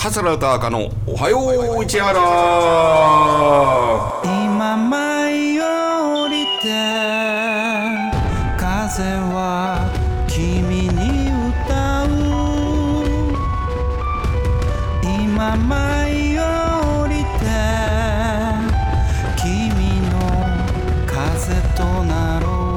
桂歌赤のおはよう市原。 今舞い降りて風は君に歌う。今舞い降りて君の風となろう。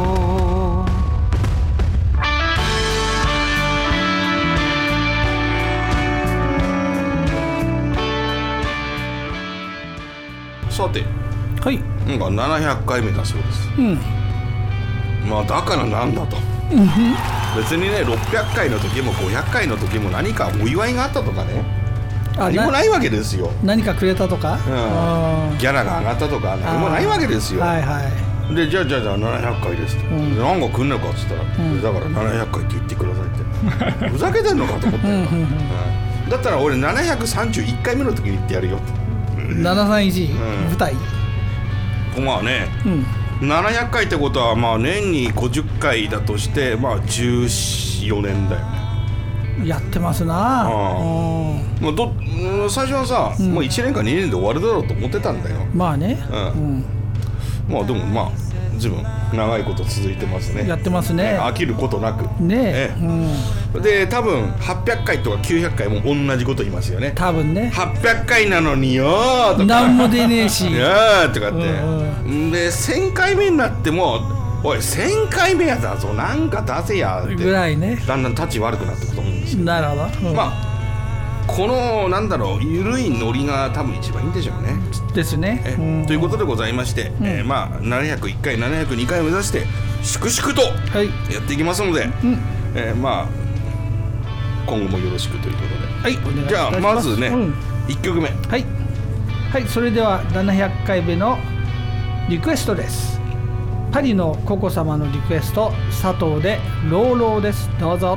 さて、 はい、 なんか700回目だそうです。まあだからなんだと、別にね600回の時も500回の時も何かお祝いがあったとかね、何もないわけですよ。 何かくれたとか、 ギャラが上がったとか何もないわけですよ。 はいはい。 でじゃあ700回ですって、何か来んのかっつったら、だから700回って言ってくださいってふざけてんのかと思ったよ。だったら俺731回目の時に言ってやるよって。 731、舞台。 まあね、700回ってことはまあ年に50回だとしてまあ14年だよね。やってますな。 まあ最初はさ、もう1年か2年で終わるだろうと思ってたんだよ。 まあね、 まあでもまあ随分長いこと続いてますね。 やってますね。 飽きることなくね。 で多分800回とか900回も同じこと言いますよね。 多分ね。 800回なのによーとか何も出ねえしとかって、で1000回目になってもおい1000回目やだぞなんか出せやってぐらいね。 だんだん立ち悪くなってくると思うんですよ。 なるほど。 まあこのなんだろう緩いノリが多分一番いいんでしょうね。 ですね。 ということでございまして、まあ701回702回を目指して粛々とやっていきますので、まあ今後もよろしくということで、はい、じゃあまずね、1曲目、 はい、はい、それでは700回目のリクエストです。パリのココ様のリクエスト、佐藤でローローです。どうぞ。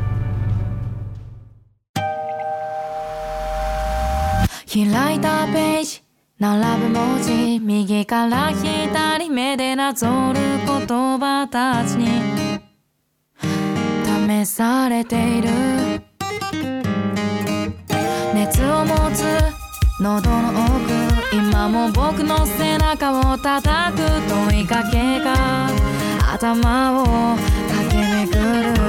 開いたページ並ぶ文字、右から左目でなぞる言葉たちに試されている。熱を持つ喉の奥、今も僕の背中を叩く問いかけが頭を駆け巡る。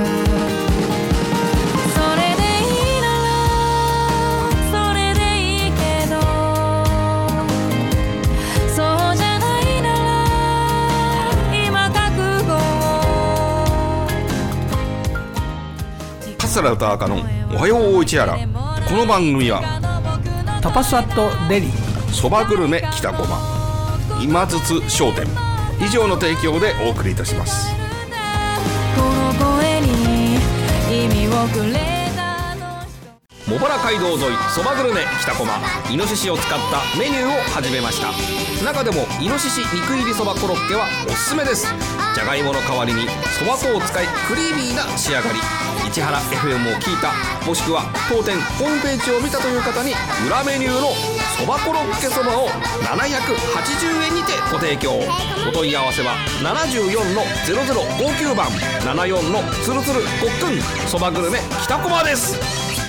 桂歌赤のおはよう市原。この番組はタパスアットデリ、 そばグルメ北駒、今津商店以上の提供でお送りいたします。 この声に意味をくれた茂原街道沿いそばグルメ北駒、イノシシを使ったメニューを始めました。中でもイノシシ肉入りそばコロッケはおすすめです。じゃがいもの代わりにそば粉を使いクリーミーな仕上がり。市原 FM を聞いた、もしくは当店ホームページを見たという方に裏メニューのそばコロッケそばを780円にてご提供。お問い合わせは74-0059番74のつるつるごっくんそばグルメ北駒です。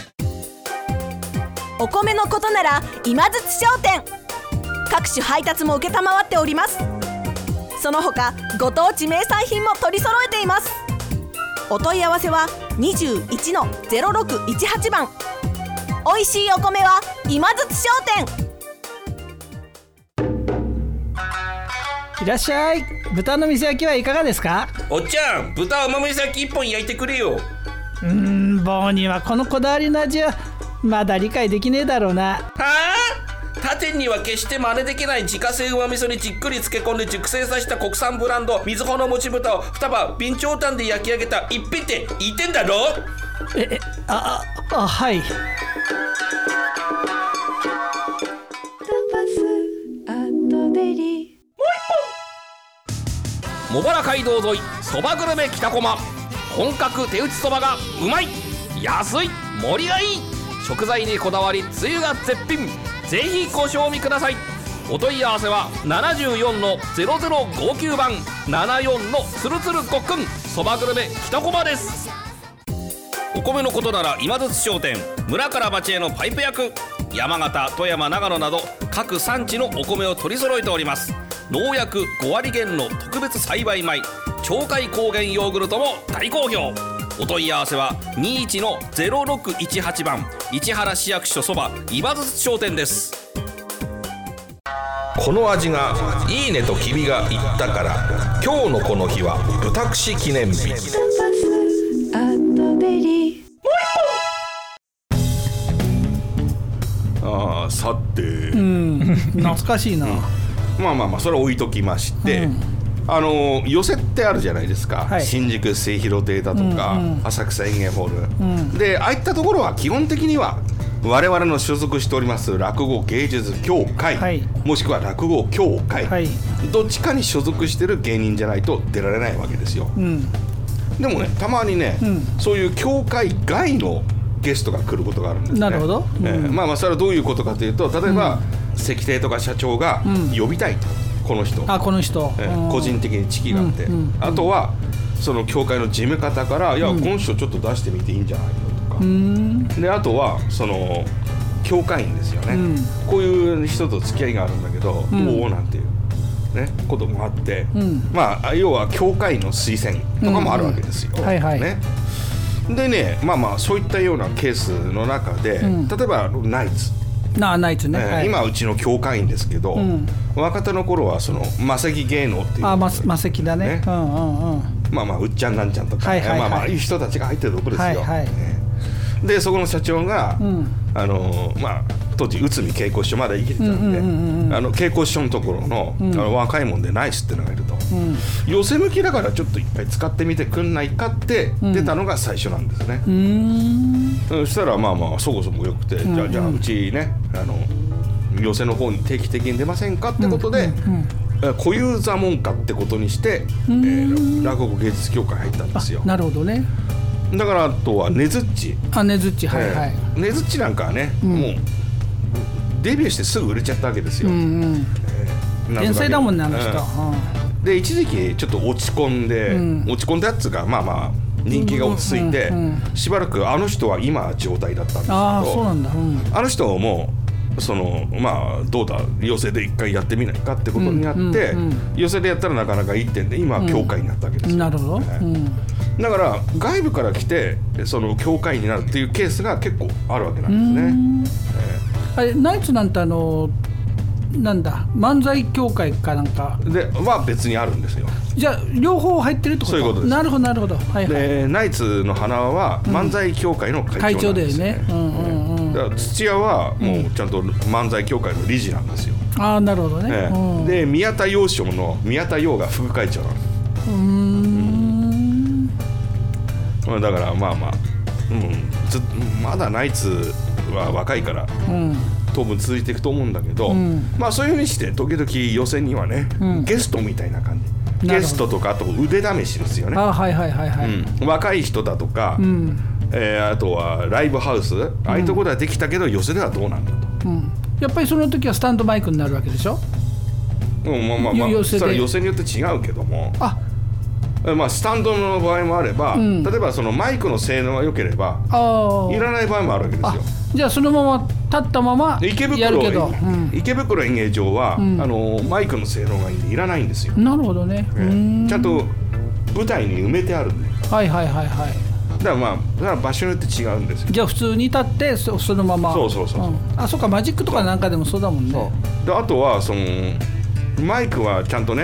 お米のことなら今津商店、各種配達も承っております。その他ご当地名産品も取り揃えています。お問い合わせは21-0618番。おいしいお米は今津商店。 いらっしゃい。豚の店焼きはいかがですか。 おっちゃん、豚うまみ焼き1本焼いてくれよ。 棒にはこのこだわりの味はまだ理解できねえだろうな。 はあ、他店には決して真似できない自家製うま味噌にじっくり漬け込んで熟成させた国産ブランド瑞穂のもち豚を2晩備長炭で焼き上げた一品って言ってんだろ。 はい。 茂原街道沿いそばグルメ北駒、本格手打ちそばがうまい、安い、盛りがいい、食材にこだわりつゆが絶品。ぜひご賞味ください。お問い合わせは74-0059番74のつるつるごっくんそばグルメ北駒です。 お米のことなら今津商店、村から町へのパイプ役、山形、富山、長野など各産地のお米を取り揃えております。農薬5割減の特別栽培米鳥海高原ヨーグルトも大好評。お問い合わせは21-0618番市原市役所そば今津商店です。 この味がいいねと君が言ったから、今日のこの日は豚串記念日。さて、 懐かしいな。 まあそれ置いときまして、寄席ってあるじゃないですか、はい、新宿末広亭だとか、浅草演芸ホール、でああいったところは基本的には我々の所属しております落語芸術協会、はい、もしくは落語協会、はい、どっちかに所属してる芸人じゃないと出られないわけですよ、でもね、たまにね、そういう協会外のゲストが来ることがあるんですね。 なるほど、 まあそれはどういうことかというと、例えば、関亭とか社長が呼びたいと、この人、個人的に知識があって、あとはその協会の事務方からいや、この人ちょっと出してみていいんじゃないのとか、であとはその協会員ですよね、こういう人と付き合いがあるんだけど、どうなんていうね、こともあって、まあ要は協会員の推薦とかもあるわけですよ、ね。でね、まあそういったようなケースの中で、例えばナイツ、 ね、 今うちの協会員ですけど、若手の頃はその魔石芸能っていう、 魔石だね、 まあうっちゃんなんちゃんとか、まあいい人たちが入ってるとこですよ、でそこの社長が、まあ当時内海恵子師匠まだ生きてたんで、恵子師匠のところの、若いもんでナイツってのがいると、寄せ向きだからちょっといっぱい使ってみてくんないかって出たのが最初なんですね。そしたらまあそこそこよくて、じゃあうちね、寄せの方に定期的に出ませんかってことで、小遊三門下ってことにして、落語芸術協会入ったんですよ。 なるほどね。 だからあとはねずっち、 ねずっち、ねずっちなんかはね、もうデビューしてすぐ売れちゃったわけですよ。 天才だもんね、あの人。 で一時期ちょっと落ち込んだやつがまあ人気が落ち着いて、しばらくあの人は今状態だったんですけど、あの人もそのまあどうだ寄席で一回やってみないかってことになって、寄席でやったらなかなかいいってんで今協会になったわけですよ。 なるほど。 だから外部から来てその協会になるっていうケースが結構あるわけなんですね。 ナイツなんてなんだ漫才協会かなんかでは別にあるんですよ。 じゃあ両方入ってるってこと？ そういうことです。 なるほど、 でナイツの花輪は漫才協会の会長なんですよね。だから土屋はもうちゃんと漫才協会の理事なんですよ。 なるほどね。 で宮田洋賞の宮田洋が副会長なんです。だからまだナイツは若いから、当分続いていくと思うんだけど、まあそういうふうにして時々予選にはね、ゲストみたいな感じ、ゲストとかあと腕試しですよね。若い人だとか、あとはライブハウス、ああいうところではできたけど寄席ではどうなんだと、 やっぱりその時はスタンドマイクになるわけでしょ。 それは寄席によって違うけども、スタンドの場合もあれば、例えばそのマイクの性能が良ければいらない場合もあるわけですよ。 じゃあそのまま立ったままやるけど、 池袋演芸場は、マイクの性能がいらないんですよ。 なるほどね。 ちゃんと舞台に埋めてあるんで。だから場所によって違うんですよ。 じゃあ普通に立ってそのまま。そうか、マジックとかなんかでもそうだもんね。 であとはそのマイクはちゃんとね、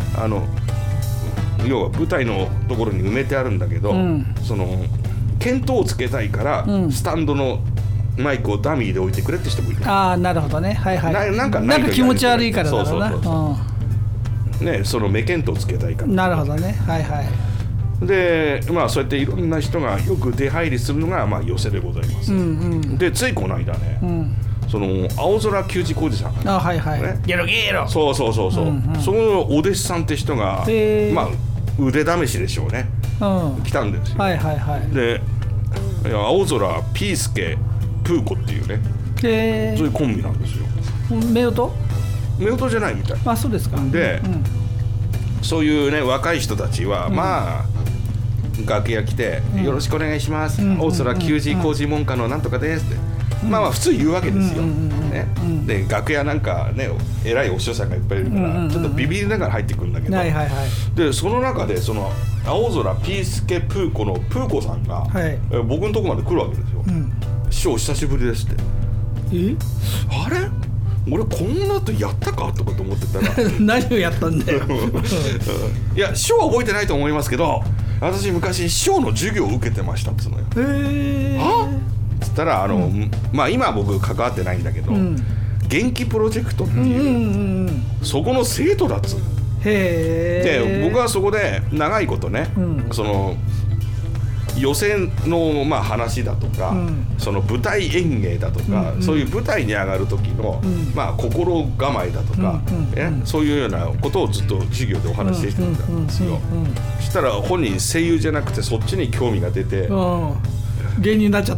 要は舞台のところに埋めてあるんだけど、その見当をつけたいから、スタンドのマイクをダミーで置いてくれって人もいる。 なるほどね。なんか気持ち悪いからだろうな。 その目見当をつけたいから。 なるほどね。 でそうやっていろんな人がよく出入りするのが寄席でございます。でついこの間ね、その青空球児浩二さんがゲロゲロ、 そのお弟子さんって人が腕試しでしょうね、来たんですよ。で青空ピースケプーコっていうね、そういうコンビなんですよ。夫婦じゃないみたい。 そうですか。 で、そういうね若い人たちは、 楽屋来て、よろしくお願いします、大空球児工事門下のなんとかですって、まあ普通言うわけですよ、ね、で楽屋なんかね偉いお師匠さんがいっぱいいるから、ちょっとビビりながら入ってくるんだけど、でその中でその青空ピースケプーコのプーコさんが、僕のとこまで来るわけですよ、師匠久しぶりですって。あれ俺こんなとやったかとかと思ってたら何をやったんだよいや師匠は覚えてないと思いますけど、私昔師匠の授業を受けてましたっつうのよ。はっつったらまあ今は僕関わってないんだけど、元気プロジェクトっていう、そこの生徒だっつうの。で僕はそこで長いことね、その予選のまあ話だとか、その舞台演芸だとか、そういう舞台に上がる時のまあ心構えだとか、そういうようなことをずっと授業でお話ししてたんですよ。そしたら本人声優じゃなくてそっちに興味が出て芸人になっちゃった。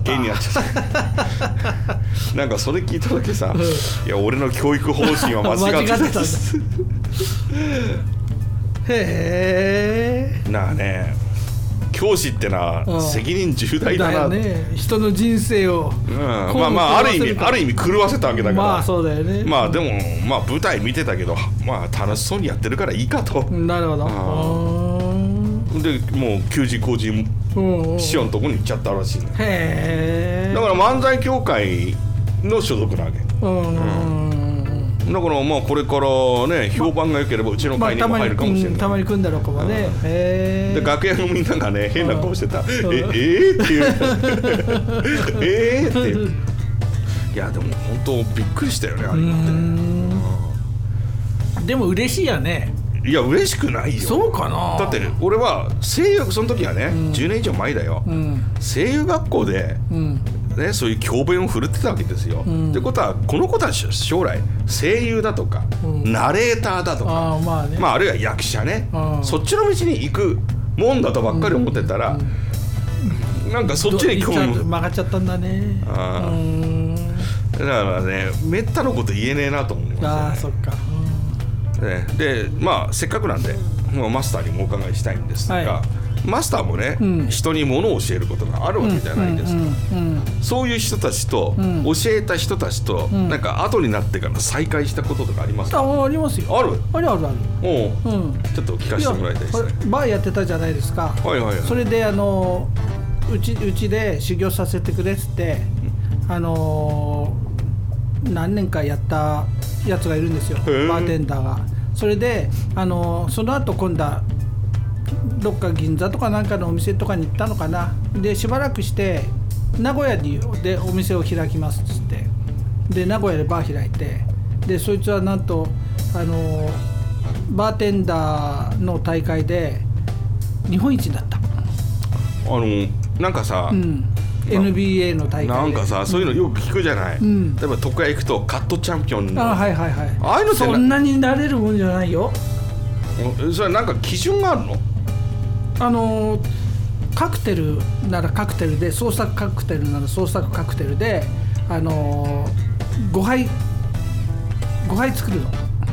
なんかそれ聞いただけさ、いや俺の教育方針は間違ってたんですへえ。 なあね、教師ってのは責任重大だなと、 人の人生を、 まあまあある意味狂わせたわけだから、 まあそうだよね。 まあでもまあ舞台見てたけど、まあ楽しそうにやってるからいいかと。 なるほど。 でもう球児工事師匠のとこに行っちゃったらしいね。へえ。だから漫才協会の所属なわけ。だからまあこれからね評判が良ければうちの会にも入るかもしれない。 たまに組んだろうかもね。 で楽屋のみんながね変な顔してた。っていうっていう。いやでも本当びっくりしたよねあれって。 でも嬉しいやね。 いや嬉しくないよ。 そうかな。 だって俺は声優その時はね、10年以上前だよ、声優学校で、ね、そういう教鞭を振るってたわけですよ、ってことはこの子たち将来声優だとか、ナレーターだとか、あるいは役者ね、そっちの道に行くもんだとばっかり思ってたら、なんかそっちに興味曲がっちゃったんだね。 だからねめったのこと言えねえなと思いますよね。 そっか。 でまあせっかくなんでマスターにもお伺いしたいんですが、マスターもね、人に物を教えることがあるわけじゃないですか。そういう人たちと、教えた人たちと、なんか後になってから再会したこととかありますか？ ありますよ。 ある？ ある。ちょっと聞かせてもらいたいですね。 バーやってたじゃないですか。それでうちで修行させてくれって何年かやったやつがいるんですよ、バーテンダーが。それでその後今度はどっか銀座とかなんかのお店とかに行ったのかな。でしばらくして名古屋でお店を開きますっつって、で名古屋でバー開いて、でそいつはなんとバーテンダーの大会で日本一になった。 なんかさ、 NBA の大会でなんかさ、そういうのよく聞くじゃない、例えば床屋行くとカットチャンピオンのああいうのってそんなになれるもんじゃないよ。 それなんか基準があるの？ カクテルならカクテルで、創作カクテルなら創作カクテルで5杯作るの、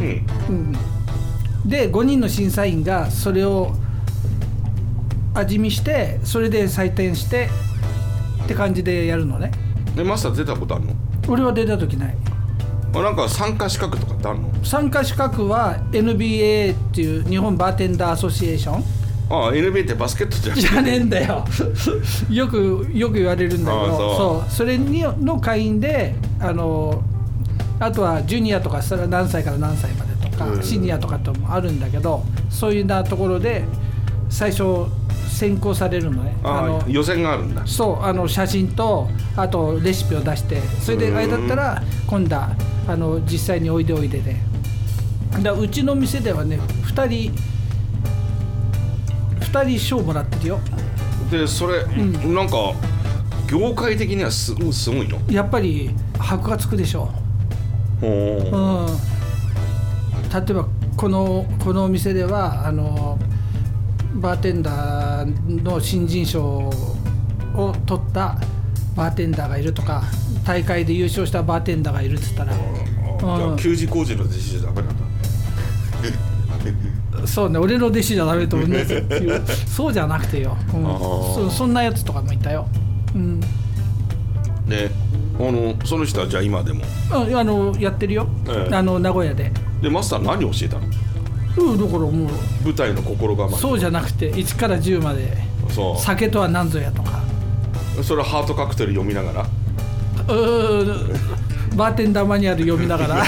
で5人の審査員がそれを味見して、それで採点してって感じでやるのね。 マスター出たことあるの？ 俺は出た時ない。 なんか参加資格とかってあるの？ 参加資格は NBA っていう日本バーテンダーアソシエーション。 NBA ってバスケットじゃねえんだよよく言われるんだけど、それの会員であとはジュニアとか何歳から何歳までとか、シニアとかともあるんだけど、そういうなところで最初選考されるのね。 予選があるんだ。 そう写真とあとレシピを出して、それであれだったら今度は実際においででうちの店ではね2人賞もらってるよ。 でそれ、なんか業界的にはすごいの？ やっぱり箔がつくでしょ。例えばこのお店ではバーテンダーの新人賞を取ったバーテンダーがいるとか、大会で優勝したバーテンダーがいるって言ったら、 球児工事の弟子じゃダメなんだそうね、俺の弟子じゃダメと思うんですよそうじゃなくてよ、そんなやつとかもいたよ。 でその人はじゃあ今でもやってるよ、名古屋で。 でマスター何教えたの？ だからもう舞台の心構え。 そうじゃなくて1から10まで、酒とは何ぞやとか。 それはハートカクテル読みながらバーテンダーマニュアル読みながら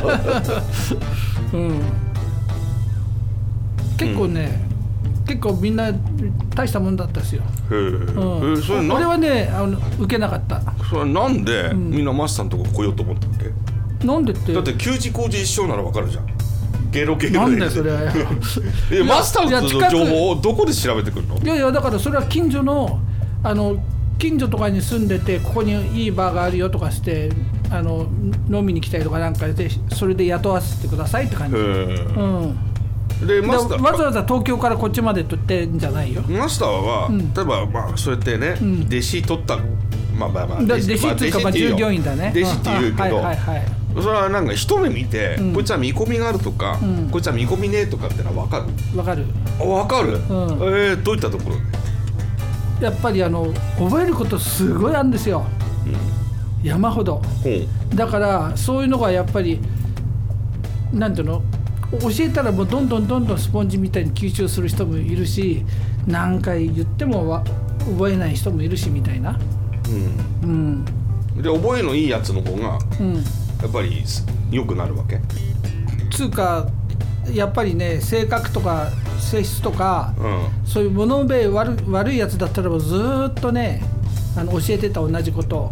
結構ね、結構みんな大したもんだったですよ。俺はね受けなかった。 それなんで、みんなマスターのとこ来ようと思ったっけ？ なんでって、 だって給仕工事一緒なら分かるじゃん。ゲロゲロなんだよそれマスターの情報をどこで調べてくるの？いやだからそれは近所の近所とかに住んでて、ここにいいバーがあるよとかして飲みに来たりとかなんかで、それで雇わせてくださいって感じ。でわざわざ東京からこっちまで取ってんじゃないよ。 マスターは、例えばそうやってね、弟子取った弟子っていうか従業員だね。 弟子って言うけど、それはなんか一目見て、こいつは見込みがあるとか、こいつは見込みねえとかってのは分かる？ 分かる。 分かる？どういったところ？ やっぱり覚えることすごいあるんですよ、山ほど。だからそういうのがやっぱりなんていうの、教えたらもうどんどんスポンジみたいに吸収する人もいるし、何回言っても覚えない人もいるしみたいな。 で覚えのいいやつの方が、やっぱり良くなるわけ？ つうかやっぱりね、性格とか性質とか、そういう物覚え悪いやつだったらずっとね教えてた同じこと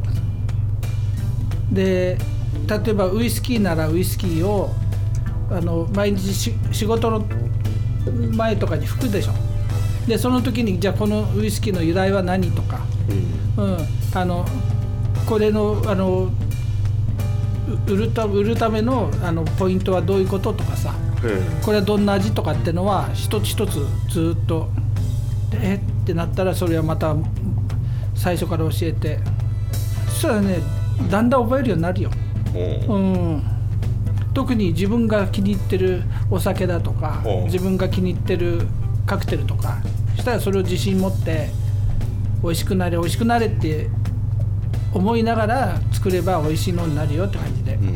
で、例えばウイスキーならウイスキーを毎日仕事の前とかに吹くでしょ。でその時にじゃあこのウイスキーの由来は何とか、これの売るためのポイントはどういうこととかさ、これはどんな味とかってのは一つ一つずっとってなったら、それはまた最初から教えて、そしたらねだんだん覚えるようになるよ。特に自分が気に入ってるお酒だとか、自分が気に入ってるカクテルとかしたら、それを自信持って美味しくなれって思いながら作れば美味しいのになるよって感じで。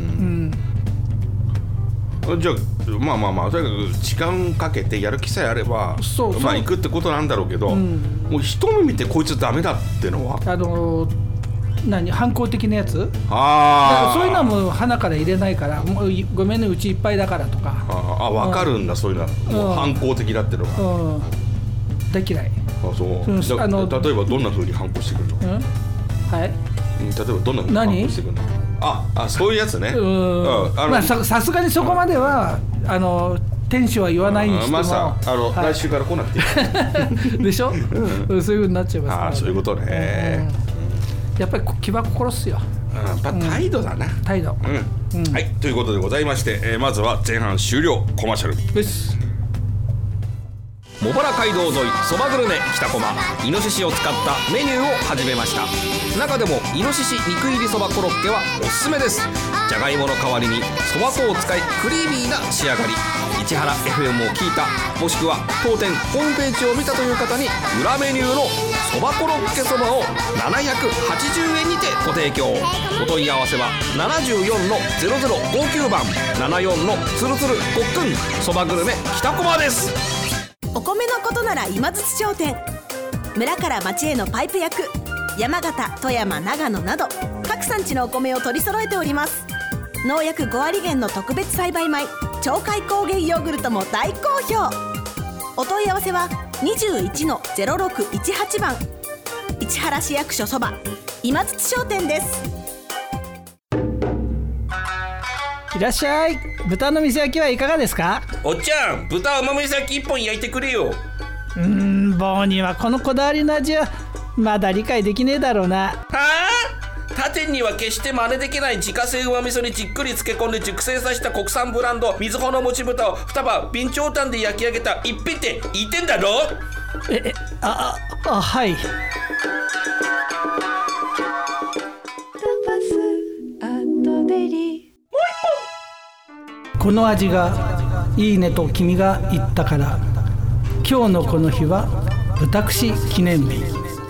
じゃあまあとにかく時間かけてやる気さえあれば行くってことなんだろうけど、もう一目見てこいつダメだってのは反抗的なやつ、そういうのはもう鼻から入れないから、もうごめんねうちいっぱいだからとか。 分かるんだ、そういうのはもう反抗的だってのが、 大嫌い。 そう例えばどんな風に反抗してくるの？ はい、 例えばどんな風に反抗してくるの？そういうやつね。 さすがにそこまでは店主は言わないにしても、 来週から来なくていいでしょ、そういう風になっちゃいますから。 そういうことね。 やっぱり気は心っすよ。 やっぱ態度だな。 態度。 はい、ということでございまして、まずは前半終了。コマーシャルです。 茂原街道沿いそばグルメ北駒、イノシシを使ったメニューを始めました。中でもイノシシ肉入りそばコロッケはおすすめです。じゃがいもの代わりにそば粉を使いクリーミーな仕上がり。市原 FM を聞いた、もしくは当店ホームページを見たという方に裏メニューのそばコロッケそばを780円にてご提供。お問い合わせは74-0059番74のつるつるごっくんそばグルメ北駒です。 お米のことなら今津商店。村から町へのパイプ役、山形、富山、長野など各産地のお米を取り揃えております。農薬5割減の特別栽培米鳥海高原ヨーグルトも大好評。お問い合わせは21-0618番市原市役所そば今津商店です。 いらっしゃい。豚の水焼きはいかがですか？ おっちゃん、豚甘水焼き1本焼いてくれよ。 棒にはこのこだわりの味はまだ理解できねえだろうな。 はあ？他店には決して真似できない自家製うま味噌にじっくり漬け込んで熟成させた国産ブランドみずほのもち豚を2羽備長炭で焼き上げた一品って言ってんだろ？ はい。この味がいいねと君が言ったから今日のこの日は私記念日。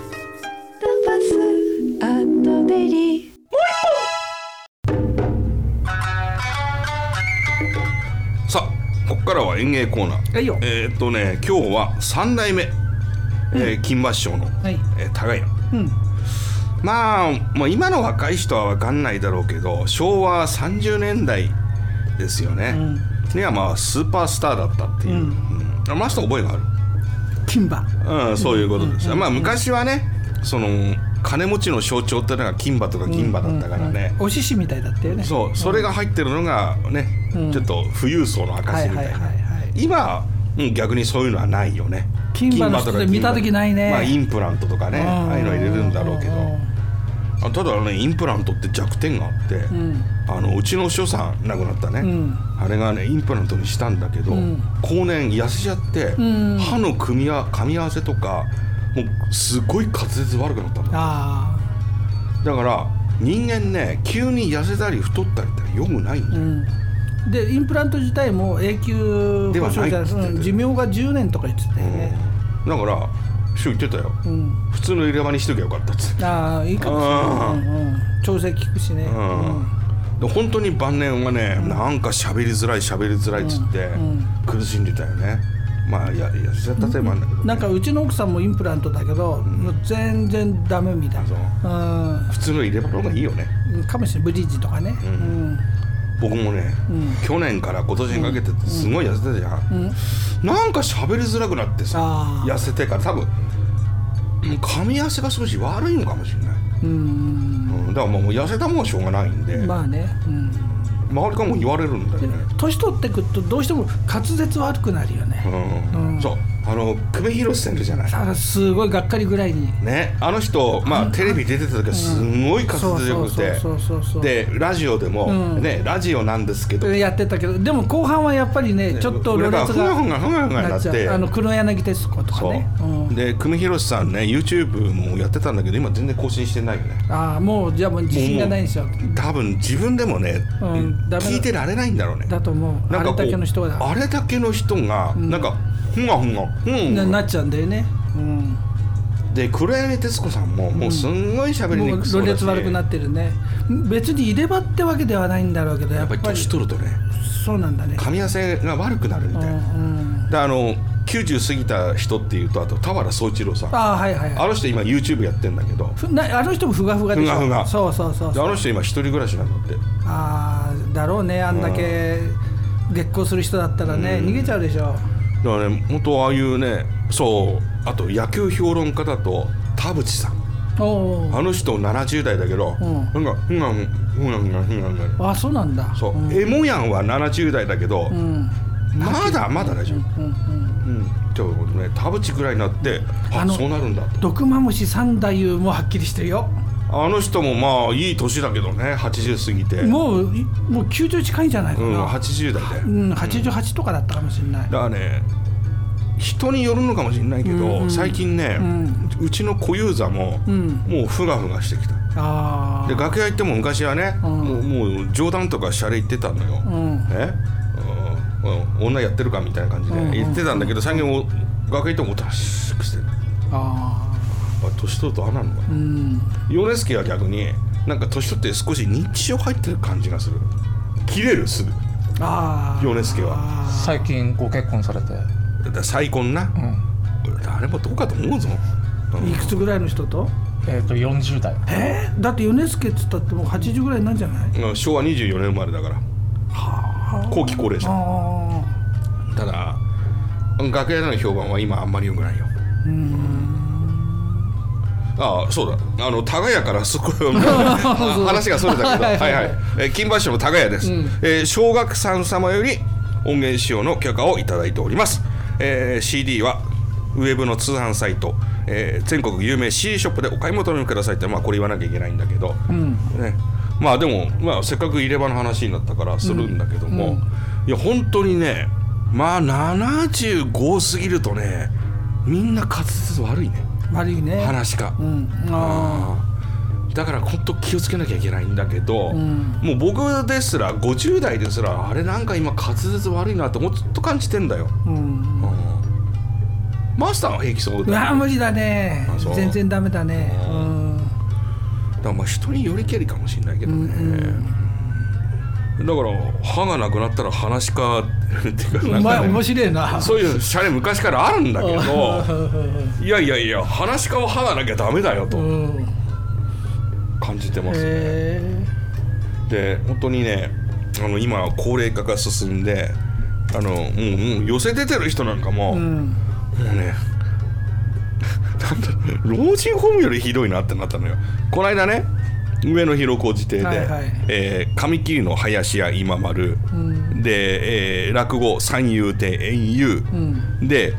さあここからは演芸コーナー。 はいよ。 今日は3代目、金馬師匠の、多賀屋、まあ今の若い人は分かんないだろうけど昭和30年代ですよね、にはまあスーパースターだったっていう、まあ人覚えがある金馬、 そういうことです、まあ昔はねその金持ちの象徴っていうのが金馬とか銀馬だったからね、 お獅子みたいだったよね。 そう、それが入ってるのがね、ちょっと富裕層の証みたいな、今逆にそういうのはないよね。 金馬の人で見た時ないね。 まあインプラントとかね、ああいうの入れるんだろうけど、ただねインプラントって弱点があって、うちの師匠さん亡くなったね、あれがねインプラントにしたんだけど、後年痩せちゃって、歯の噛み合わせとかもうすごい滑舌悪くなったんだ。だから人間ね急に痩せたり太ったりってよくないんだよ、 でインプラント自体も永久保証じゃない、寿命が10年とか言ってたよね、 だから師匠言ってたよ、普通の入れ歯にしときゃよかったっつって。 いいかもしれない、調整効くしね、 本当に晩年はね、なんか喋りづらいっつって、苦しんでたよね。まあ痩せちゃったせいもあるんだけど、 なんかうちの奥さんもインプラントだけど、もう全然ダメみたいな。 普通の入れ歯の方がいいよね。 かもしれない、ブリッジとかね。 僕もね、去年から今年にかけてすごい痩せてたじゃん、なんか喋りづらくなってさ、痩せてから多分噛み合わせが少し悪いのかもしれない、だからもう痩せたもんはしょうがないんで、 まあね、 周りからも言われるんだよね。 年取ってくるとどうしても滑舌悪くなるよね、 そう久米宏さんいるじゃない。 すごいがっかりぐらいにね、あの人、テレビ出てた時はすごい滑舌よくて、でラジオでも、ラジオなんですけどやってたけど、でも後半はやっぱりねちょっとろれつがなっちゃう。黒柳徹子とかね。 で久米宏さんね YouTube もやってたんだけど今全然更新してないよね。 もうじゃあもう自信がないんですよ。 多分自分でもね、聞いてられないんだろうね。 だと思う。あれだけの人がなんかふがなっちゃうんだよね。 で黒柳徹子さんももうすんごい喋りにくそうだし、 ろれつ悪くなってるね。別に入れ歯ってわけではないんだろうけど、 やっぱり年取るとね、 そうなんだね、 噛み合わせが悪くなるみたいな。で90過ぎた人っていうと、あと田原総一郎さん、あの人今 YouTube やってんだけど、 あの人もふがふがでしょ。そうあの人今一人暮らしなんだって。 だろうね、あんだけ月光する人だったらね、逃げちゃうでしょ。 だからね、本当ああいうね、あと野球評論家だと田淵さん、あの人70代だけど、なんかそうなんだ。 エモヤンは70代だけど、まだ大丈夫。田淵ぐらいになってそうなるんだと。 毒マムシ三太夫もはっきりしてるよ。 あの人もまあいい年だけどね、80過ぎてもう90近いんじゃないかな。 80代で、 88とかだったかもしれない。 だからね、人によるのかもしれないけど、最近ね、うちの小遊三ももうふがふがしてきた。で楽屋行っても昔はね、もう冗談とかシャレ言ってたのよ、女やってるかみたいな感じで言ってたんだけど、最近楽屋行ってもおとなしくしてる。年取るとなのかな。米助は逆になんか年取って少し認知症入ってる感じがする。切れるすぐ。米助は最近ご結婚されて。 再婚な、誰もどうかと思うぞ。 いくつぐらいの人と ？40代。 だって米助っつったってもう80ぐらいなんじゃない？ 昭和24年生まれだから後期高齢者。ただ楽屋での評判は今あんまり良くないよ。そうだ、多賀屋からそこ話がそれたけど、金馬師匠の多賀屋です。小学さん様より音源使用の許可をいただいております。CD はウェブの通販サイト、全国有名 CD ショップでお買い求めくださいって、これ言わなきゃいけないんだけど、でも、せっかく入れ歯の話になったからするんだけども、いや本当にね、75過ぎるとね、みんな滑舌悪いね。 悪いね、 話か。 だから本当気をつけなきゃいけないんだけど、もう僕ですら50代ですらあれなんか今滑舌悪いなってもうちょっと感じてんだよ。マスターは平気そうだ、ね、 いや無理だね。全然ダメだね。 だからまあ人によりけりかもしれないけどね、だから歯がなくなったら話かっていうかなんか、ね、 面白いな。 そういうシャレ昔からあるんだけどいや話かは歯がなきゃダメだよと感じてますね。で本当にね今高齢化が進んでもう寄せ出てる人なんかも、もうねなんだ老人ホームよりひどいなってなったのよ。この間ね上野広小路亭で、紙切りの林家今丸、で、落語三遊亭円遊、で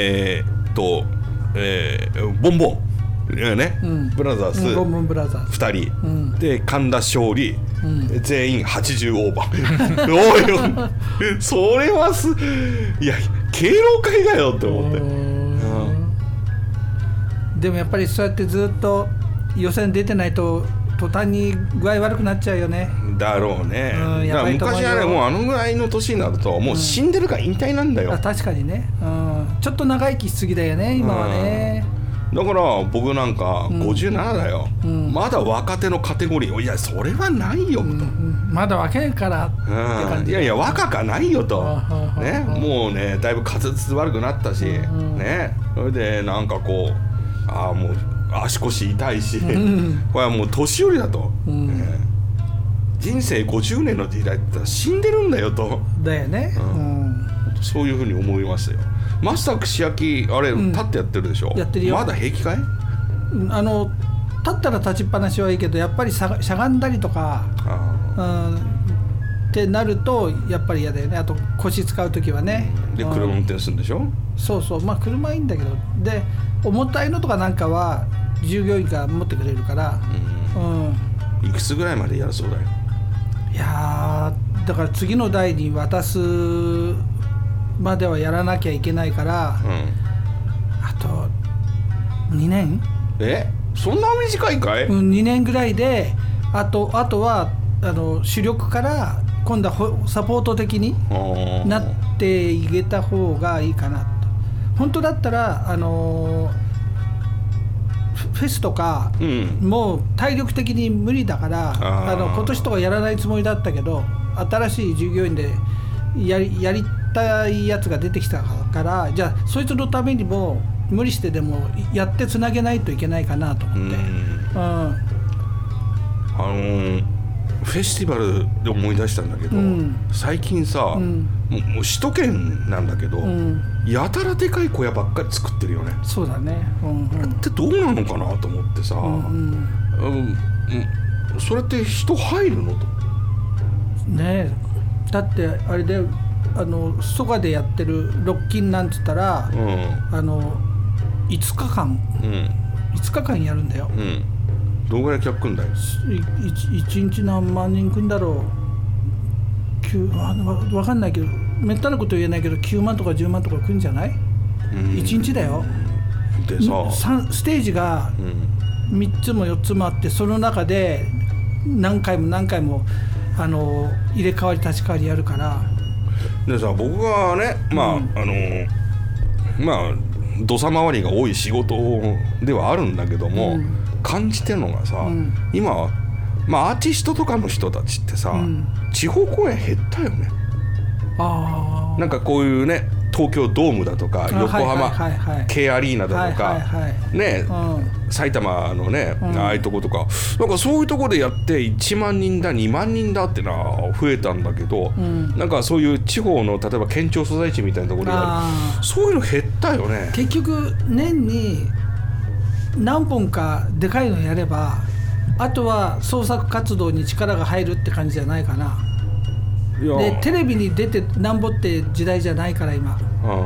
ボンボン、ねブラザーズボンボンブラザーズ 2人、で神田勝利、全員80オーバーおいそれはいや敬老会だよって思って、 でもやっぱりそうやってずっと予選出てないと途端に具合悪くなっちゃうよね。 だろうね、だから昔はねもうあのぐらいの年になるともう死んでるから引退なんだよ、 確かにね、ちょっと長生きしすぎだよね今はね、 だから僕なんか57だよ、まだ若手のカテゴリー、いやそれはないよと、 まだ若いからって感じ、 いや若かないよと、ね、もうねだいぶ滑舌悪くなったし、ね、それでなんかこうもう足腰痛いし、これはもう年寄りだと、人生50年の時代って死んでるんだよとだよね、 そういうふうに思いましたよ。マスター串焼きあれ、立ってやってるでしょ。 やってるよ。 まだ平気かい？ 立ったら立ちっぱなしはいいけどやっぱりしゃがんだりとかってなるとやっぱり嫌だよね。あと腰使うときはね、 で車運転するんでしょ。 そうそう、まあ車はいいんだけど、で重たいのとかなんかは従業員が持ってくれるから、 いくつぐらいまでやるそうだよ。 いやだから次の代に渡すまではやらなきゃいけないから、あと2年？ そんな短いかい ？2年ぐらいで、あとは主力から今度はサポート的になっていけた方がいいかなと。本当だったらフェスとか、もう体力的に無理だから今年とかやらないつもりだったけど、新しい従業員でやりたいやつが出てきたから、じゃあそいつのためにも無理してでもやってつなげないといけないかなと思って、 フェスティバルで思い出したんだけど、最近さ、もう首都圏なんだけど、やたらでかい小屋ばっかり作ってるよね。 そうだね、 ってどうなのかなと思ってさ、それって人入るのとね。だってあれで蘇我でやってるロッキンなんて言ったら、5日間やるんだよ。 どのぐらい客来んだよ。 1日何万人来んだろう。分かんないけど、めったなこと言えないけど9万とか10万とか来るんじゃない？ 1日だよ。 でさ、 ステージが3つも4つもあって、その中で何回も入れ替わり立ち替わりやるから。 でさ、僕がね、土佐回りが多い仕事ではあるんだけども、感じてるのがさ、今アーティストとかの人たちってさ、地方公演減ったよね。なんかこういうね、東京ドームだとか横浜 K アリーナだとかね、埼玉のね、ああいうとことか、なんかそういうとこでやって1万人だ2万人だってな増えたんだけど、なんかそういう地方の例えば県庁所在地みたいなところでやる、そういうの減ったよね。 結局年に何本かでかいのやれば、あとは創作活動に力が入るって感じじゃないかな。でテレビに出てなんぼって時代じゃないから今。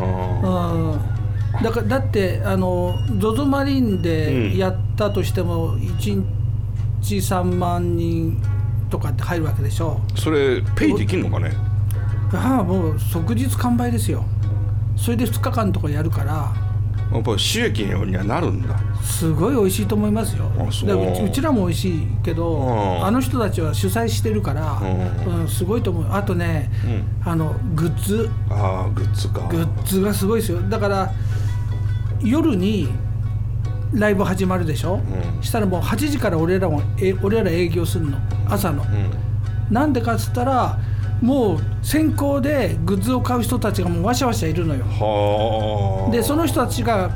だってZOZO マリンでやったとしても1日3万人とかって入るわけでしょ。 それペイできんのかね。 もう即日完売ですよ。それで2日間とかやるから、 やっぱり収益にはなるんだ。 すごい美味しいと思いますよ。 そうでうちらも美味しいけど、あの人たちは主催してるから、すごいと思う。あとね、グッズ、 グッズか。 グッズがすごいですよ。だから夜にライブ始まるでしょ、したらもう8時から俺ら営業するの、朝の、なんでかっつったらもう先行でグッズを買う人たちがもうわしゃわしゃいるのよ。でその人たちが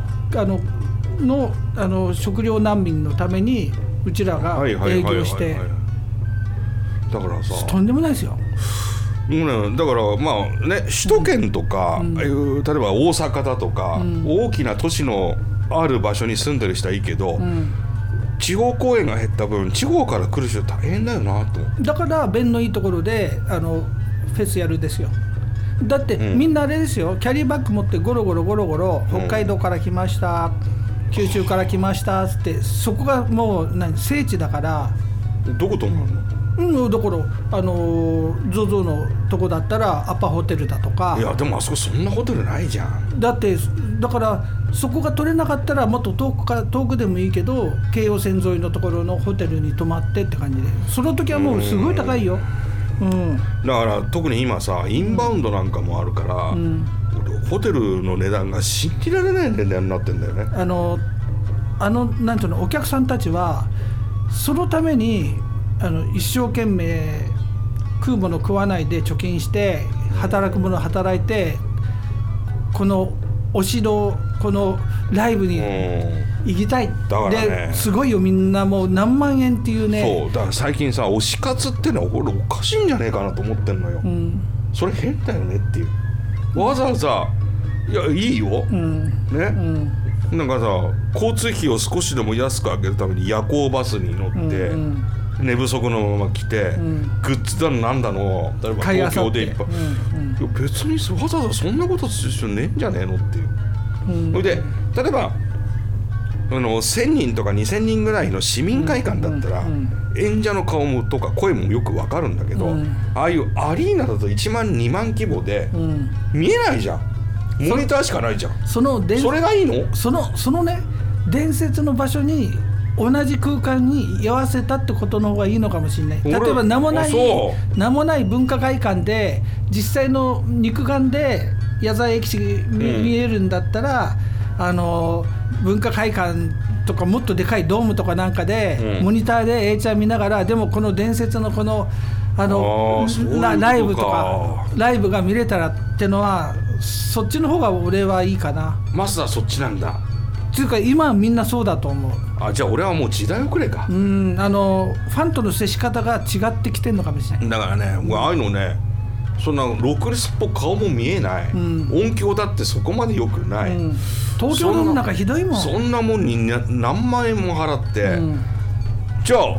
食料難民のためにうちらが営業して、 だからさとんでもないですよ。 だからまあね、首都圏とか、例えば大阪だとか、大きな都市のある場所に住んでる人はいいけど、地方公演が減った分地方から来る人大変だよなと。だから弁のいいところでフェスやるですよ。だって、みんなあれですよ、キャリーバッグ持ってゴロゴロ北海道から来ました、九州から来ましたって、そこがもう聖地だから。 どこ泊まるの？ だからZOZO のとこだったらアパホテルだとか。 いやでもあそこそんなホテルないじゃん。 だからそこが取れなかったらもっと遠くでもいいけど、京葉線沿いのところのホテルに泊まってって感じで、その時はもうすごい高いよ。 だから特に今さインバウンドなんかもあるから、ホテルの値段が信じられない値段になってんだよね。 なんていうの、お客さんたちはそのために一生懸命食うもの食わないで貯金して働くもの働いて、この推しのこのライブに行きたい、 だからね、 ですごいよ、みんなもう何万円っていうね。 そうだから最近さ推し活ってのはこれおかしいんじゃねえかなと思ってんのよ、それ変だよねっていう。わざわざいやいいよ、ね、なんかさ交通費を少しでも安く上げるために夜行バスに乗って、寝不足のまま来て、グッズだのなんだの例えば東京でいっぱい、別にわざわざそんなことする必要ねえんじゃねえのっていう、それで例えば1000人とか2000人ぐらいの市民会館だったら、演者の顔もとか声もよくわかるんだけど、ああいうアリーナだと1万2万規模で、見えないじゃん、モニターしかないじゃん。それがいいの？ そのね伝説の場所に同じ空間に居合わせたってことの方がいいのかもしれない。例えば名もない文化会館で実際の肉眼で矢沢永吉見えるんだったら、文化会館とかもっとでかいドームとかなんかで、モニターで A ちゃん見ながら、でもこの伝説のこのライブとかライブが見れたらってのは、そっちの方が俺はいいかな。 マスターそっちなんだっていうか今はみんなそうだと思う。 じゃあ俺はもう時代遅れか。 ファンとの接し方が違ってきてるのかもしれない。 だからね、ああいうのね、そんなロックレスっぽく顔も見えない、音響だってそこまで良くない、 東京ドームなんかひどいもん。 そんなもんに何万円も払って、じゃあ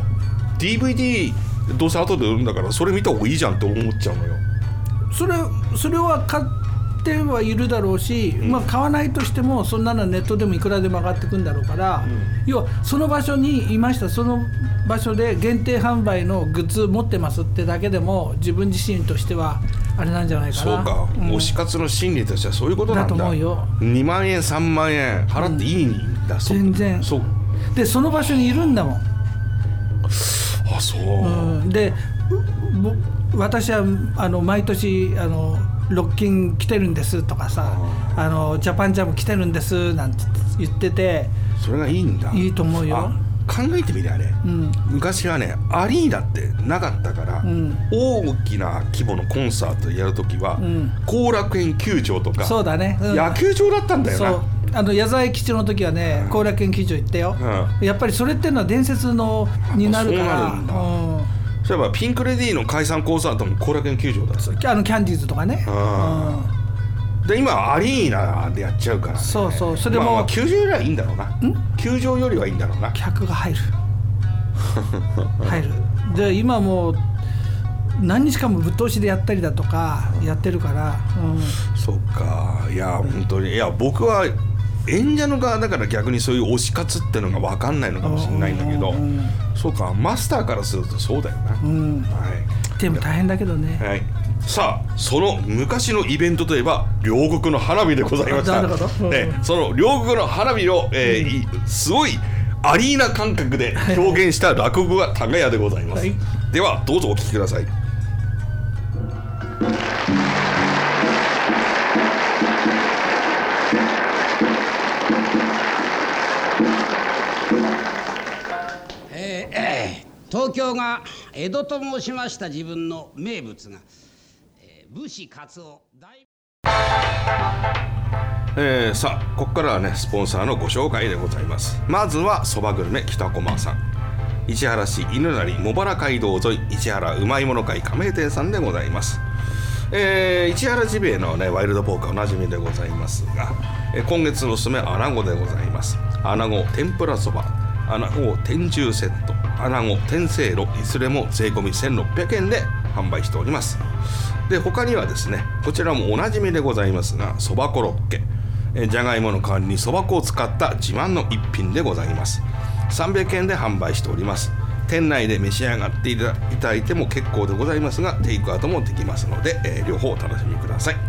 DVD どうせ後で売るんだからそれ見た方がいいじゃんって思っちゃうのよ。それは買ってはいるだろうし、買わないとしてもそんなのネットでもいくらでも上がってくんだろうから、要はその場所にいました、その場所で限定販売のグッズ持ってますってだけでも自分自身としてはあれなんじゃないかな。そうか、推し活の心理としてはそういうことなんだ。 だと思うよ。 2万円3万円払っていいんだ、 全然。 そうでその場所にいるんだもん。 そう、 で私は毎年ロッキン来てるんですとかさ、ジャパンジャム来てるんですなんて言ってて、 それがいいんだ。 いいと思うよ。 考えてみりゃね、昔はねアリーナってなかったから、大きな規模のコンサートやるときは後楽園球場とか、 そうだね、 野球場だったんだよな。 矢沢永吉の時はね後楽園球場行ってよ、やっぱりそれっていうのは伝説のになるから。 そういえばピンクレディーの解散コンサートも後楽園球場だった。 キャンディーズとかね。 で今はアリーナでやっちゃうからね。 そう、それも、 球場よりはいいんだろうな。球場よりはいいんだろうな。 客が入るで今もう何日間もぶっ通しでやったりだとかやってるから、 そっか。いや本当に、いや僕は演者の側だから逆にそういう推し活ってのが分かんないのかもしれないんだけど、そうか、マスターからするとそうだよな。 ても大変だけどね。 はい。さあ、その昔のイベントといえば両国の花火でございました。その両国の花火を、すごいアリーナ感覚で表現した落語が高屋でございます、はい、ではどうぞお聞きください。 東京が江戸と申しました自分の名物が、武士カツオ大さあ、ここからはねスポンサーのご紹介でございます。まずはそばグルメ北駒さん、市原市犬成茂原街道沿い市原うまいもの会加盟店さんでございます。市原ジビエのねワイルドポークおなじみでございますが、今月のおすすめはアナゴでございます。アナゴ天ぷらそば、アナゴ天重セット、アナゴ天せいろ、いずれも税込み1600円で販売しております。で、他にはですね、こちらもおなじみでございますが、そばコロッケ、じゃがいもの代わりにそば粉を使った自慢の一品でございます。300円で販売しております。店内で召し上がっていただいても結構でございますが、テイクアウトもできますので、両方お楽しみください。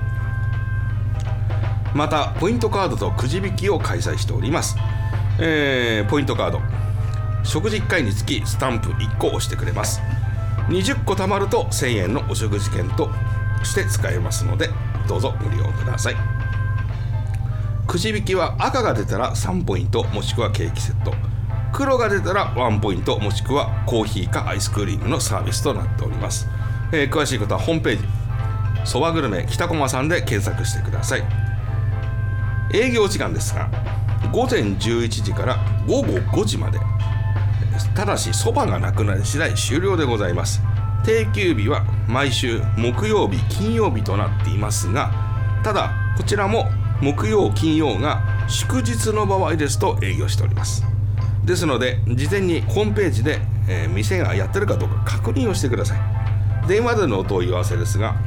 またポイントカードとくじ引きを開催しております。ポイントカード、食事1回につきスタンプ1個押してくれます。20個貯まると1000円のお食事券として使えますので、どうぞご利用ください。くじ引きは赤が出たら3ポイントもしくはケーキセット、黒が出たら1ポイントもしくはコーヒーかアイスクリームのサービスとなっております。詳しいことはホームページそばグルメ北駒さんで検索してください。営業時間ですが午前11時から午後5時まで、ただしそばがなくなり次第終了でございます。定休日は毎週木曜日金曜日となっていますが、ただこちらも木曜金曜が祝日の場合ですと営業しております。ですので事前にホームページで、店がやってるかどうか確認をしてください。電話でのお問い合わせですが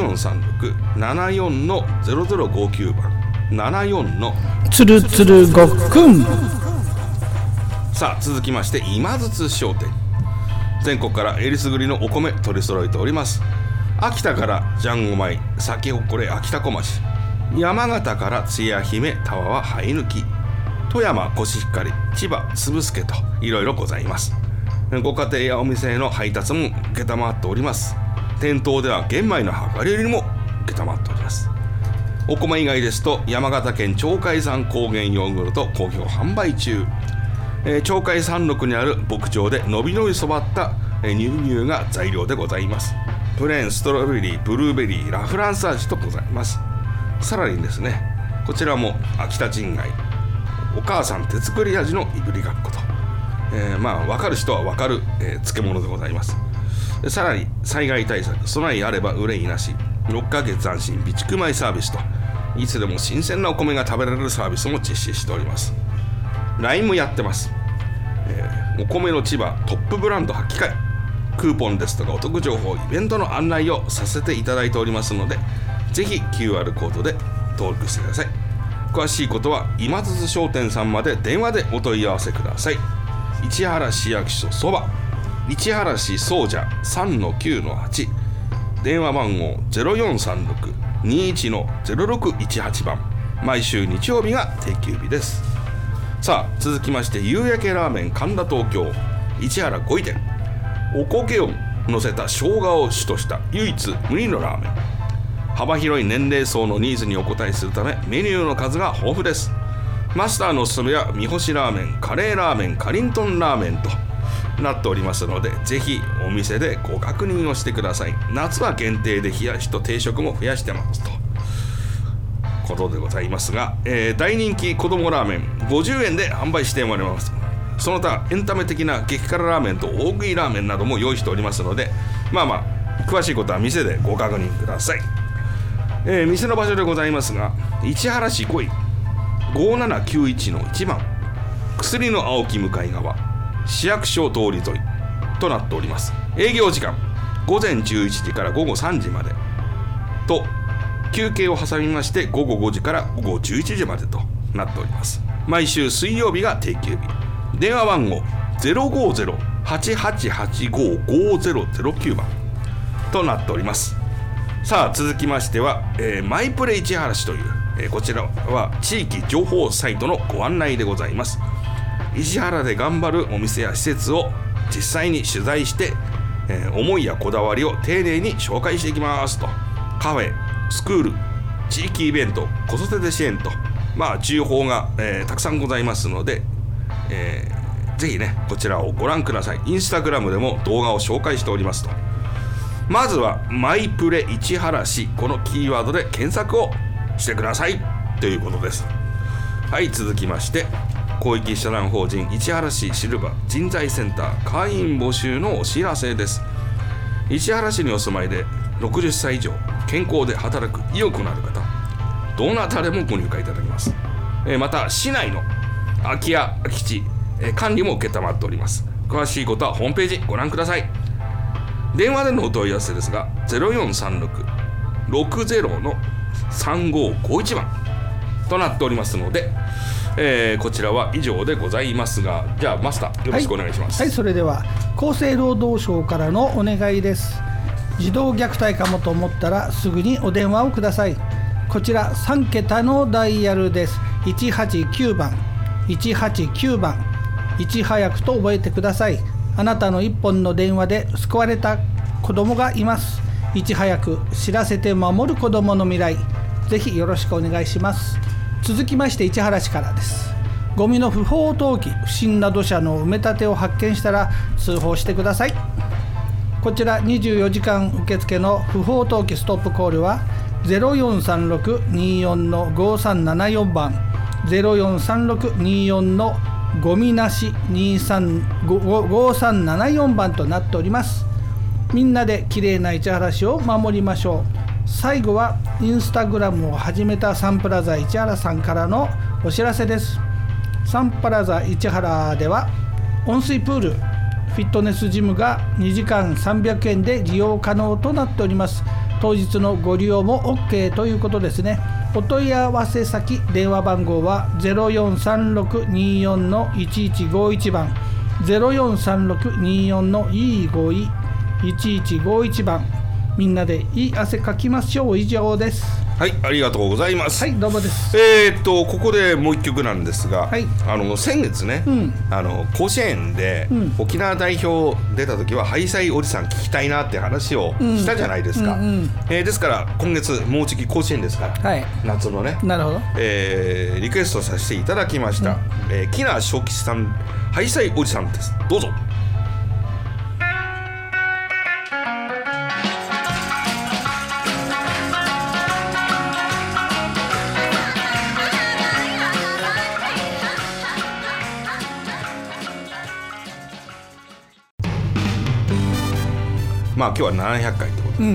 0436-74-0059 番74のつるつるごっくん。 さあ、続きまして今津商店、全国からえりすぐりのお米取り揃えております。秋田からジャンゴ米、サキホコレ秋田小町、山形からつや姫、タワはハイ抜き、富山コシヒカリ、千葉つぶすけといろいろございます。ご家庭やお店への配達も承っております。店頭では玄米の量り売りも承っております。お米以外ですと山形県鳥海山高原ヨーグルト好評販売中。鳥海山麓にある牧場でのびのび育った乳牛が材料でございます。プレーン、ストロベリー、ブルーベリー、ラフランス味とございます。さらにですね、こちらも秋田人街お母さん手作り味のいぶりがっこと、分かる人は分かる、漬物でございます。さらに災害対策、備えあれば憂いなし、6ヶ月安心備蓄米サービスと、いつでも新鮮なお米が食べられるサービスも実施しております。 LINE もやってます。お米の千葉トップブランド発揮会、クーポンですとかお得情報、イベントの案内をさせていただいておりますので、ぜひ QR コードで登録してください。詳しいことは今津商店さんまで電話でお問い合わせください。市原市役所そば市原市総社 3-9-8、 電話番号 0436-21-0618 番、毎週日曜日が定休日です。さあ、続きまして夕焼けラーメン神田東京市原5位店、おこげを乗せた生姜を主とした唯一無二のラーメン、幅広い年齢層のニーズにお応えするためメニューの数が豊富です。マスターのおすすめは三星ラーメン、カレーラーメン、かりんとんラーメンとなっておりますので、ぜひお店でご確認をしてください。夏は限定で冷やしと定食も増やしてますとことでございますが、大人気子供ラーメン50円で販売しております。その他エンタメ的な激辛ラーメンと大食いラーメンなども用意しておりますので、詳しいことは店でご確認ください。店の場所でございますが、市原市5位5791の1番、薬の青木向かい側市役所通り沿いとなっております。営業時間午前11時から午後3時までと、休憩を挟みまして午後5時から午後11時までとなっております。毎週水曜日が定休日。電話番号 050-8885-5009 番、 となっております。さあ続きましては、マイプレ市原市という、こちらは地域情報サイトのご案内でございます。市原で頑張るお店や施設を実際に取材して、思いやこだわりを丁寧に紹介していきますと。カフェ、スクール、地域イベント、子育て支援と、情報が、たくさんございますので、ぜひねこちらをご覧ください。インスタグラムでも動画を紹介しておりますと。まずはマイプレ市原市、このキーワードで検索をしてくださいということです。はい、続きまして公益社団法人市原市シルバー人材センター会員募集のお知らせです。市原市にお住まいで60歳以上健康で働く意欲のある方、どなたでもご入会いただけます。また市内の空き家空き地、管理も承っております。詳しいことはホームページご覧ください。電話でのお問い合わせですが 0436-60-3551 番となっておりますので、こちらは以上でございますが、じゃあマスターよろしくお願いします。 はい、それでは厚生労働省からのお願いです。児童虐待かもと思ったらすぐにお電話をください。こちら3桁のダイヤルです。189番189番、いち早くと覚えてください。あなたの一本の電話で救われた子供がいます。いち早く知らせて守る子供の未来、ぜひよろしくお願いします。続きまして市原市からです。ゴミの不法投棄、不審な土砂の埋め立てを発見したら通報してください。こちら24時間受付の不法投棄ストップコールは 043624-5374 番 043624 のゴミなし5374番となっております。みんなできれいな市原市を守りましょう。最後はインスタグラムを始めたサンプラザ市原さんからのお知らせです。サンプラザ市原では温水プール、フィットネスジムが2時間300円で利用可能となっております。当日のご利用も OK ということですね。お問い合わせ先電話番号は 043624-1151 番 043624-1151 番。みんなでいい汗かきましょう。以上です。 はい、ありがとうございます。 はい、どうもです。 ここでもう一曲なんですが、 はい、 先月ね、甲子園で沖縄代表出た時はハイサイおじさん聞きたいなって話をしたじゃないですか。ですから今月もうじき甲子園ですから、はい、夏のね、 なるほど、 リクエストさせていただきました。木名正吉さん、ハイサイおじさんです。どうぞ。今日は700回ってことで、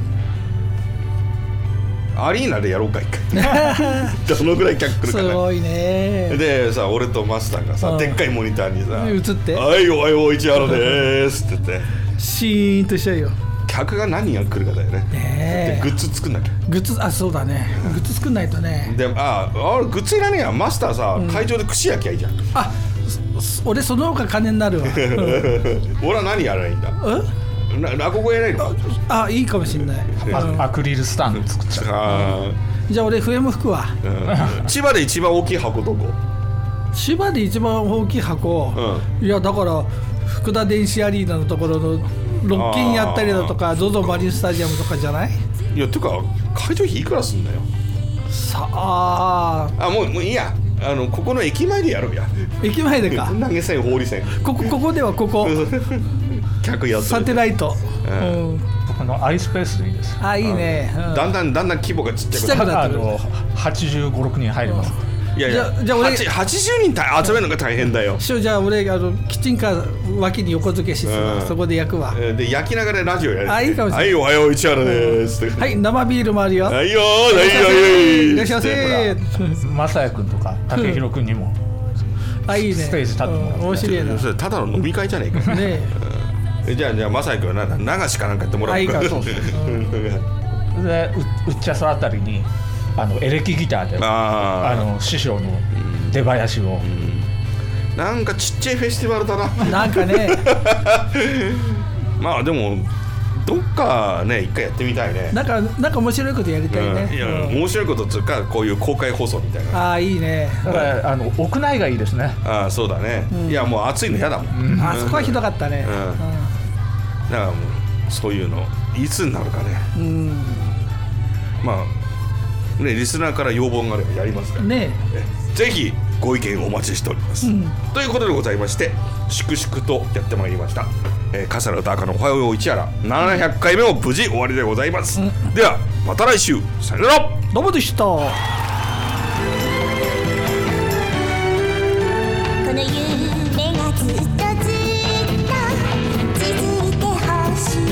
アリーナでやろうか一回どのぐらい客来るかね。 すごいね。 でさ、俺とマスターがさ、でっかいモニターにさ映って、 はいおはよう市原でーすって言ってシーンとしちゃうよ。 客が何人来るかだよね。でグッズ作んなきゃ。 グッズ、そうだね、グッズ作んないとね。 でグッズいらねえや。マスターさ、会場で串焼きゃいいじゃん。 俺その方が金になるわ俺は何やらないんだ。落語やらないの。 いいかもしれない。 アクリルスタンド作っちゃう。 じゃあ俺笛も吹くわ。 千葉で一番大きい箱どこ？ 千葉で一番大きい箱、いやだから福田電子アリーナのところのロッキンやったりだとか ZOZO マリンスタジアムとかじゃない？ いやてか会場費いくらすんだよ。 さあもういいや。ここの駅前でやろうや。 駅前でか。 投げ銭放り線。 ここではここ客やサテライト、 アイスペースでいいです。 いいね。 だんだん規模がちっちゃくなってる。 85、6人入ります。 いやいや、じゃあ俺80人集めるのが大変だよ。 じゃあ俺キッチンカー脇に横付けしてそこで焼くわ。 で焼きながらラジオやる。 いいかもしれない。 はいおはよう市原ですって。 はい生ビールもあるよ。 はいよいらっしゃいませ。 正也君とか武宏君にもいいね。 ステージ立ってもらって。 面白いな。 それただの飲み会じゃねえか。ねじゃあ正也君は流しかなんかやってもらうか。 でうっちゃそあたりにエレキギターで師匠の出囃子を、 なんかちっちゃいフェスティバルだな。 なんかねでもどっかね一回やってみたいね。 なんか面白いことやりたいね。 いや、面白いことっていうかこういう公開放送みたいな。 ああいいね。 屋内がいいですね。 ああそうだね。いやもう暑いの嫌だもん。 あそこはひどかったね。 だからもうそういうのいつになるかね。まあねリスナーから要望があればやりますからね。 ぜひご意見お待ちしております。ということでございまして粛々とやってまいりました。桂歌赤のおはよう市原700回目も無事終わりでございます。ではまた来週さよなら。 どうもでした。この夢がずっとずっと続いてほしい。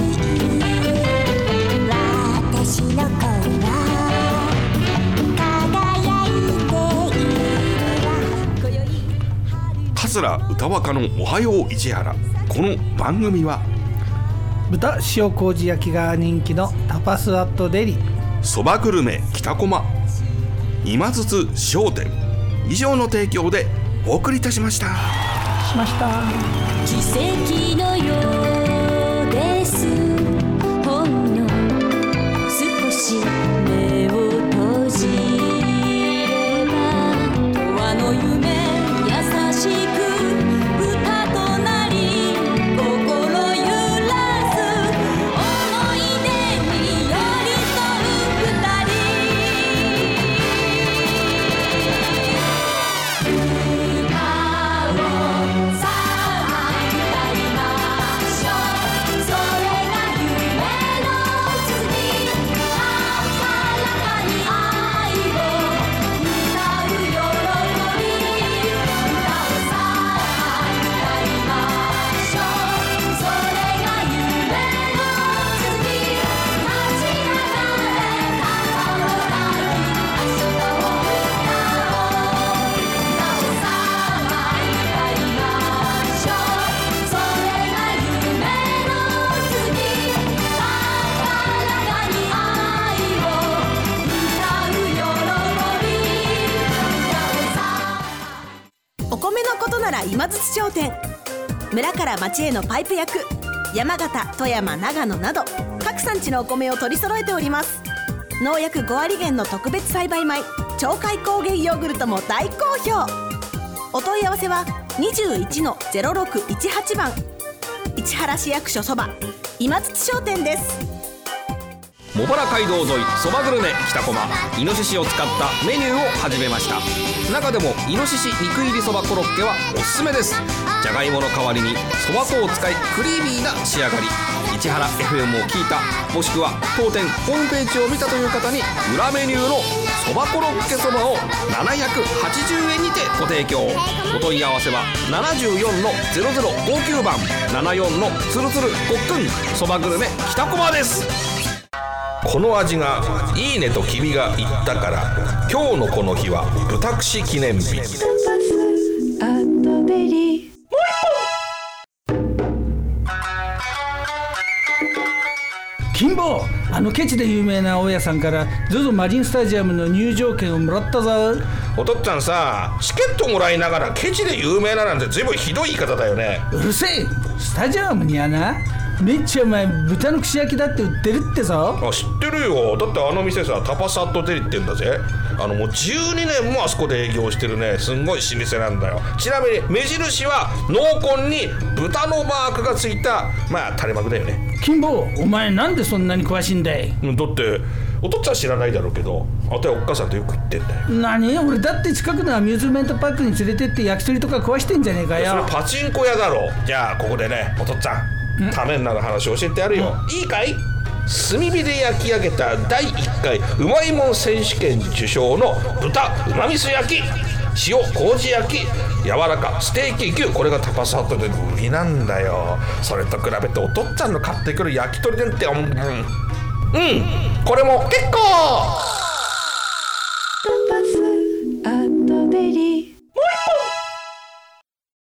私の声は輝いているわ。 桂歌若のおはよう市原。この番組は豚塩麹焼きが人気のタパスアットデリ、 そばグルメ北駒、今津津商店以上の提供でお送りいたしました。 奇跡のようです。ほんの少し目を閉じれば永遠の夢優しく歌となり心揺らす思い出に寄り添う二人。歌をさあ歌いましょう。それが夢の続き。高らかに愛を歌う喜び。歌をさあ歌いましょう。それが夢の続き。立ち上がれ高らかに明日を歌おう。歌をさあ歌いましょう。それが夢の続き。高らかに愛を歌う喜び。歌をさお米のことなら今津商店。村から町へのパイプ役、山形、富山、長野など各産地のお米を取り揃えております。農薬5割減の特別栽培米鳥海高原ヨーグルトも大好評。お問い合わせは 21-0618 番。市原市役所そば今津商店です。 茂原街道沿いそばグルメ北駒、イノシシを使ったメニューを始めました。中でもイノシシ肉入りそばコロッケはおすすめです。じゃがいもの代わりにそば粉を使いクリーミーな仕上がり。市原 FM を聞いた、もしくは当店ホームページを見たという方に裏メニューのそばコロッケそばを780円にてご提供。お問い合わせは 74-0059 番、74のつるつるごっくんそばグルメ北駒です。 この味がいいねと君が言ったから、今日のこの日は豚串記念日。 金坊、ケチで有名な大家さんから ZOZO マリンスタジアムの入場券をもらったぞ。 おとっつぁんさ、チケットもらいながらケチで有名ななんて随分ひどい言い方だよね。 うるせえ。スタジアムにはな、めっちゃうまい豚の串焼きだって売ってるってさ。 知ってるよ。だってあの店さ、タパスアットデリって言うんだぜ。もう12年もあそこで営業してるね、すんごい老舗なんだよ。ちなみに目印は濃紺に豚のマークがついた、まあ垂れ幕だよね。 金坊、お前なんでそんなに詳しいんだい。 だってお父っつぁん知らないだろうけど、あとはおっかさんとよく行ってんだよ。 何、俺だって近くのアミューズメントパークに連れてって焼き鳥とか食わしてんじゃねえかよ。 それパチンコ屋だろ。じゃあここでね、お父っつぁんためになる話教えてやるよ。いいかい。炭火で焼き上げた第1回うまいもん選手権受賞の豚うまみそ焼き、塩麹焼き、柔らかステーキ牛、これがタパスアットで売りなんだよ。それと比べてお父っつぁんの買ってくる焼き鳥なんてこれも結構